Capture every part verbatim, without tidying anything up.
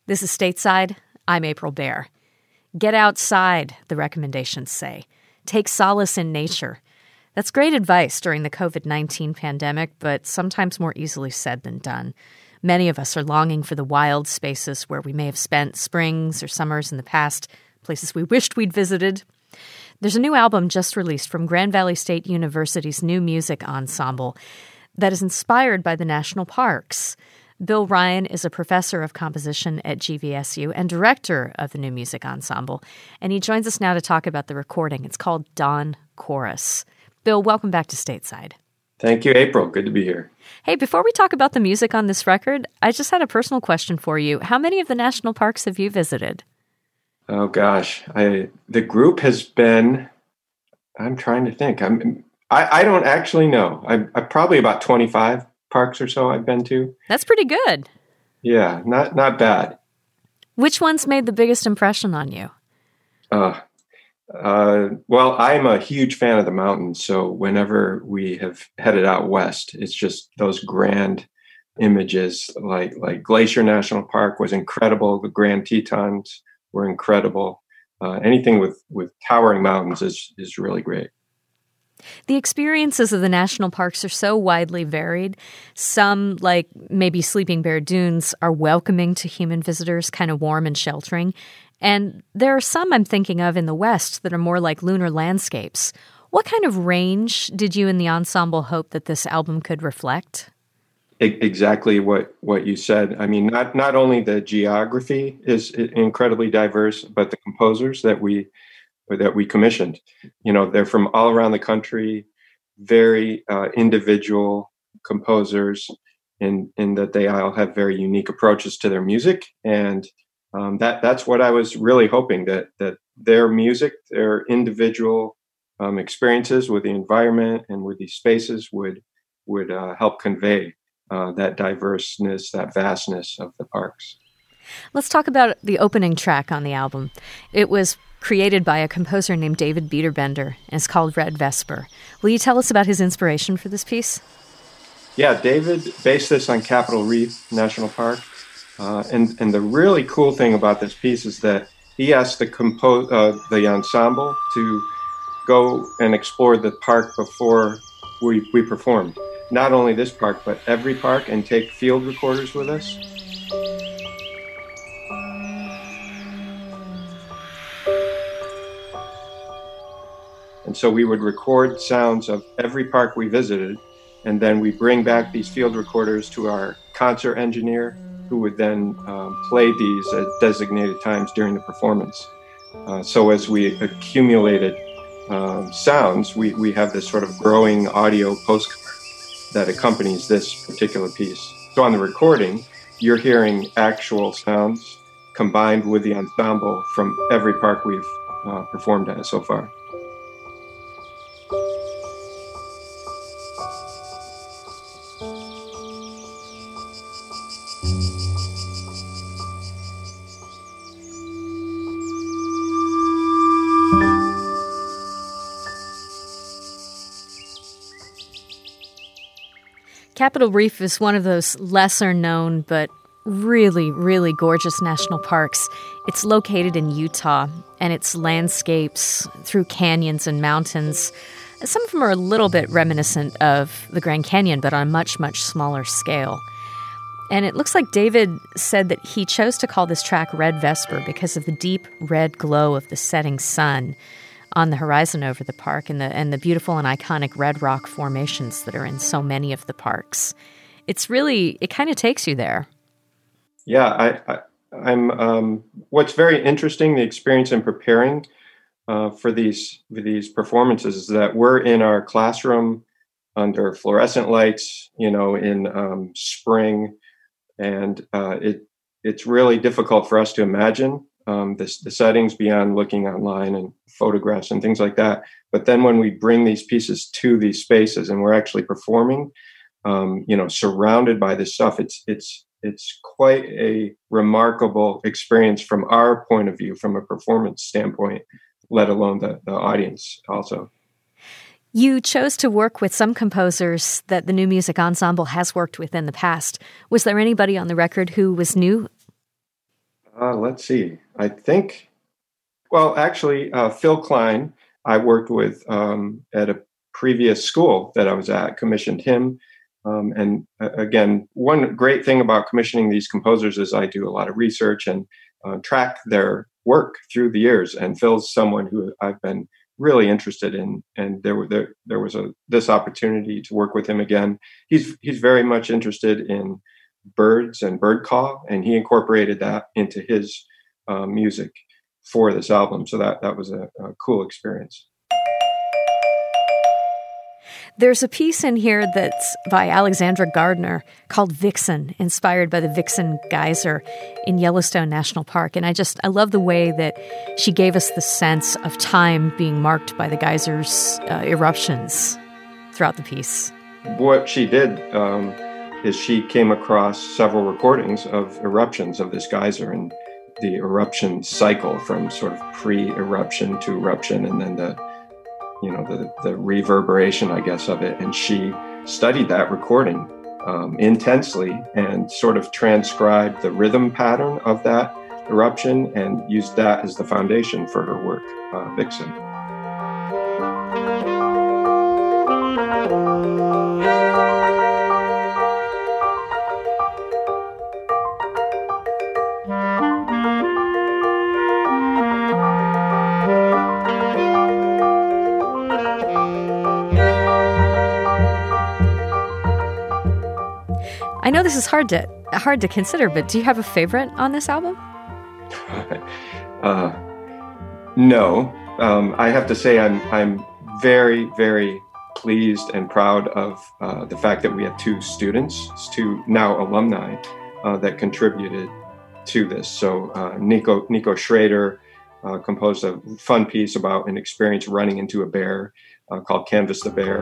This is Stateside. I'm April Baer. Get outside, the recommendations say. Take solace in nature. That's great advice during the covid nineteen pandemic, but sometimes more easily said than done. Many of us are longing for the wild spaces where we may have spent springs or summers in the past, places we wished we'd visited. There's a new album just released from Grand Valley State University's New Music Ensemble that is inspired by the national parks. Bill Ryan is a professor of composition at G V S U and director of the New Music Ensemble, and he joins us now to talk about the recording. It's called Dawn Chorus. Bill, welcome back to Stateside. Thank you, April. Good to be here. Hey, before we talk about the music on this record, I just had a personal question for you. How many of the national parks have you visited? Oh, gosh. I the group has been, I'm trying to think. I'm, I, I don't actually know. I'm, I'm probably about twenty-five parks or so I've been to. That's pretty good. Yeah, not not bad. Which ones made the biggest impression on you? Uh, uh, well, I'm a huge fan of the mountains, so whenever we have headed out west, it's just those grand images. Like like Glacier National Park was incredible. The Grand Tetons were incredible. Uh, anything with, with towering mountains is is really great. The experiences of the national parks are so widely varied. Some, like maybe Sleeping Bear Dunes, are welcoming to human visitors, kind of warm and sheltering. And there are some I'm thinking of in the West that are more like lunar landscapes. What kind of range did you and the ensemble hope that this album could reflect? Exactly what, what you said. I mean, not, not only the geography is incredibly diverse, but the composers that we that we commissioned. You know, they're from all around the country, very uh, individual composers, in, in that they all have very unique approaches to their music. And um, that that's what I was really hoping, that that their music, their individual um, experiences with the environment and with these spaces would would uh, help convey uh, that diverseness, that vastness of the parks. Let's talk about the opening track on the album. It was created by a composer named David Biederbender, and it's called Red Vesper. Will you tell us about his inspiration for this piece? Yeah, David based this on Capitol Reef National Park. Uh, and, and the really cool thing about this piece is that he asked the, compo- uh, the ensemble to go and explore the park before we, we performed. Not only this park, but every park, and take field recorders with us. And so we would record sounds of every park we visited, and then we bring back these field recorders to our concert engineer, who would then um, play these at designated times during the performance. Uh, so as we accumulated um, sounds, we, we have this sort of growing audio postcard that accompanies this particular piece. So on the recording, you're hearing actual sounds combined with the ensemble from every park we've uh, performed at so far. Capitol Reef is one of those lesser-known but really, really gorgeous national parks. It's located in Utah, and its landscapes through canyons and mountains, some of them are a little bit reminiscent of the Grand Canyon, but on a much, much smaller scale. And it looks like David said that he chose to call this track Red Vesper because of the deep red glow of the setting sun on the horizon over the park, and the and the beautiful and iconic red rock formations that are in so many of the parks. It's really, it kind of takes you there. Yeah, I, I, I'm. Um, what's very interesting, the experience in preparing uh, for these for these performances, is that we're in our classroom under fluorescent lights, you know, in um, spring, and uh, it it's really difficult for us to imagine Um, the, the settings beyond looking online and photographs and things like that. But then when we bring these pieces to these spaces and we're actually performing, um, you know, surrounded by this stuff, it's it's it's quite a remarkable experience from our point of view, from a performance standpoint, let alone the, the audience also. You chose to work with some composers that the New Music Ensemble has worked with in the past. Was there anybody on the record who was new? Uh, let's see. I think, well, actually, uh, Phil Klein, I worked with um, at a previous school that I was at, commissioned him. Um, and uh, again, one great thing about commissioning these composers is I do a lot of research and uh, track their work through the years. And Phil's someone who I've been really interested in, and there were there, there was a this opportunity to work with him again. He's he's very much interested in birds and bird call, and he incorporated that into his uh, music for this album. So that that was a, a cool experience. There's a piece in here that's by Alexandra Gardner called Vixen, inspired by the Vixen Geyser in Yellowstone National Park. And I just, I love the way that she gave us the sense of time being marked by the geyser's uh, eruptions throughout the piece. What she did um, is she came across several recordings of eruptions of this geyser and the eruption cycle from sort of pre-eruption to eruption, and then the you know, the, the reverberation, I guess, of it. And she studied that recording um, intensely and sort of transcribed the rhythm pattern of that eruption and used that as the foundation for her work, uh, Vixen. I know this is hard to hard to consider, but do you have a favorite on this album? uh, no, um, I have to say I'm I'm very very pleased and proud of uh, the fact that we have two students, two now alumni, uh, that contributed to this. So uh, Nico Nico Schrader uh, composed a fun piece about an experience running into a bear uh, called "Canvas the Bear."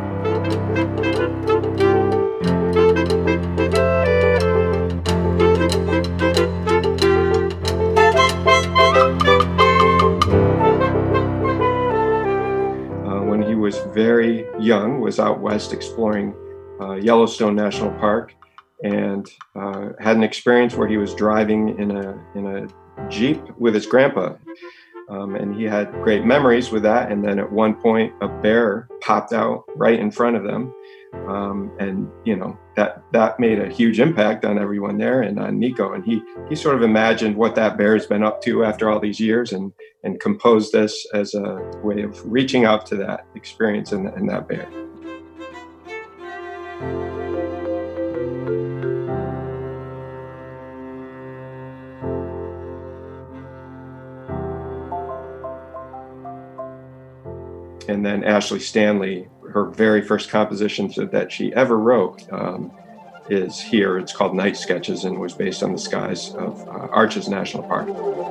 Was very young, was out west exploring uh, Yellowstone National Park, and uh, had an experience where he was driving in a in a Jeep with his grandpa, um, and he had great memories with that. And then at one point, a bear popped out right in front of them, um, and you know that that made a huge impact on everyone there and on Nico. And he he sort of imagined what that bear's been up to after all these years, and and composed this as a way of reaching out to that experience and, and that bear. And then Ashley Stanley, her very first composition that she ever wrote um, is here. It's called Night Sketches and was based on the skies of uh, Arches National Park.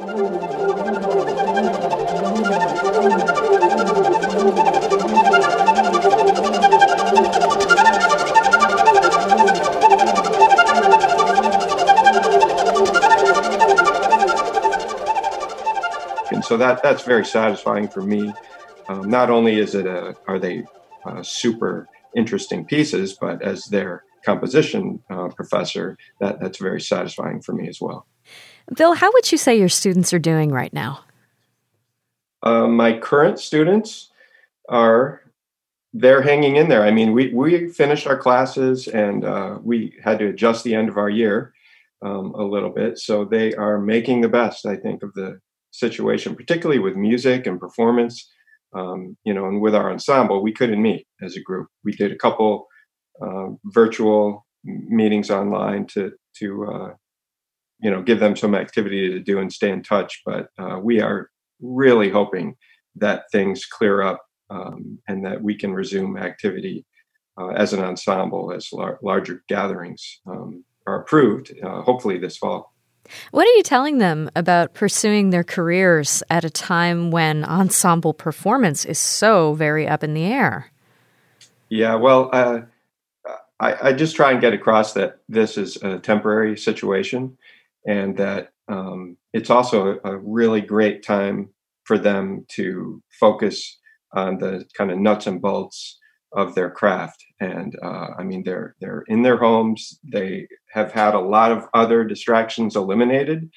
And so that that's very satisfying for me. Um, not only is it a, are they uh, super interesting pieces, but as their composition uh, professor, that, that's very satisfying for me as well. Bill, how would you say your students are doing right now? Uh, my current students are, they're hanging in there. I mean, we, we finished our classes and uh, we had to adjust the end of our year um, a little bit. So they are making the best, I think, of the situation, particularly with music and performance. Um, you know, and with our ensemble, we couldn't meet as a group. We did a couple uh, virtual meetings online to, to uh, you know, give them some activity to do and stay in touch. But uh, we are really hoping that things clear up um, and that we can resume activity uh, as an ensemble, as lar- larger gatherings um, are approved, uh, hopefully this fall. What are you telling them about pursuing their careers at a time when ensemble performance is so very up in the air? Yeah, well, uh, I, I just try and get across that this is a temporary situation and that um, it's also a really great time for them to focus on the kind of nuts and bolts of their craft. And uh, I mean, they're they're in their homes. They have had a lot of other distractions eliminated.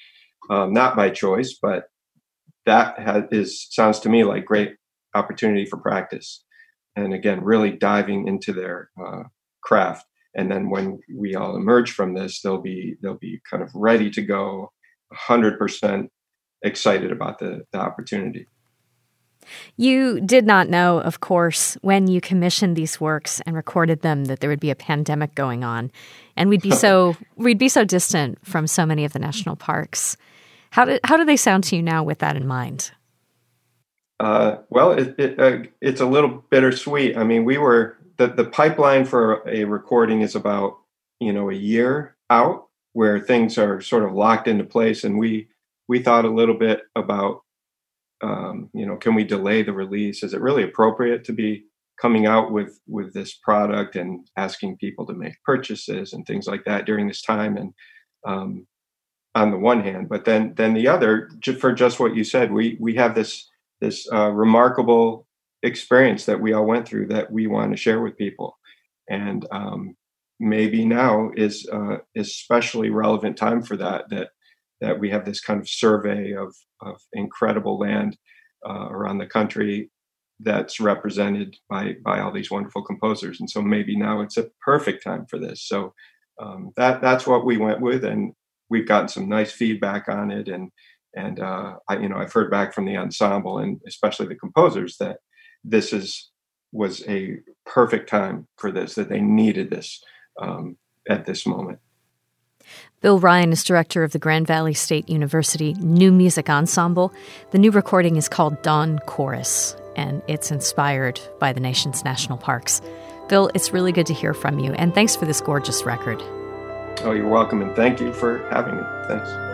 um, not by choice, but that has, is sounds to me like great opportunity for practice. And again, really diving into their uh, craft. And then when we all emerge from this, they'll be they'll be kind of ready to go, one hundred percent excited about the, the opportunity. You did not know, of course, when you commissioned these works and recorded them that there would be a pandemic going on, and we'd be so we'd be so distant from so many of the national parks. How do how do they sound to you now with that in mind? Uh, well, it, it, uh, it's a little bittersweet. I mean, we were the the pipeline for a recording is about you know a year out, where things are sort of locked into place, and we we thought a little bit about. Um, you know, can we delay the release? Is it really appropriate to be coming out with with this product and asking people to make purchases and things like that during this time? And um, on the one hand, but then then the other, for just what you said, we we have this this uh, remarkable experience that we all went through that we want to share with people, and um, maybe now is uh, especially relevant time for that. That that we have this kind of survey of, of incredible land uh, around the country that's represented by, by all these wonderful composers. And so maybe now it's a perfect time for this. So um, that that's what we went with. And we've gotten some nice feedback on it. And, and uh, I, you know, I've heard back from the ensemble and especially the composers that this is was a perfect time for this, that they needed this um, at this moment. Bill Ryan is director of the Grand Valley State University New Music Ensemble. The new recording is called Dawn Chorus, and it's inspired by the nation's national parks. Bill, it's really good to hear from you, and thanks for this gorgeous record. Oh, you're welcome, and thank you for having me. Thanks.